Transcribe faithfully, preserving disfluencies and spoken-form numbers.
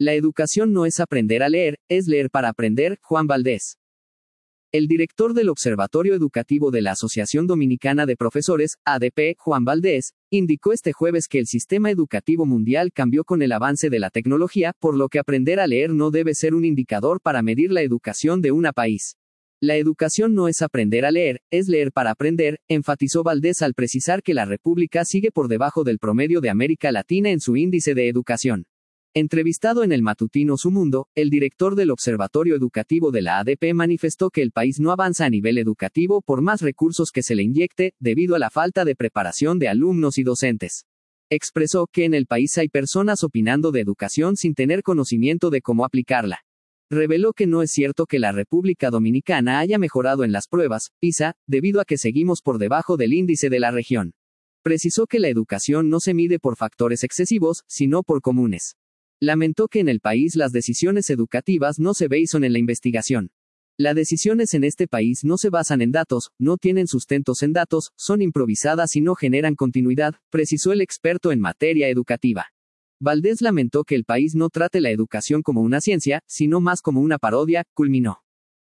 La educación no es aprender a leer, es leer para aprender. Juan Valdés. El director del Observatorio Educativo de la Asociación Dominicana de Profesores, A D P, Juan Valdés, indicó este jueves que el sistema educativo mundial cambió con el avance de la tecnología, por lo que aprender a leer no debe ser un indicador para medir la educación de un país. La educación no es aprender a leer, es leer para aprender, enfatizó Valdés al precisar que la República sigue por debajo del promedio de América Latina en su índice de educación. Entrevistado en el matutino Su Mundo, el director del Observatorio Educativo de la A D P manifestó que el país no avanza a nivel educativo por más recursos que se le inyecte, debido a la falta de preparación de alumnos y docentes. Expresó que en el país hay personas opinando de educación sin tener conocimiento de cómo aplicarla. Reveló que no es cierto que la República Dominicana haya mejorado en las pruebas PISA, debido a que seguimos por debajo del índice de la región. Precisó que la educación no se mide por factores excesivos, sino por comunes. Lamentó que en el país las decisiones educativas no se basan en la investigación. Las decisiones en este país no se basan en datos, no tienen sustentos en datos, son improvisadas y no generan continuidad, precisó el experto en materia educativa. Valdés lamentó que el país no trate la educación como una ciencia, sino más como una parodia, culminó.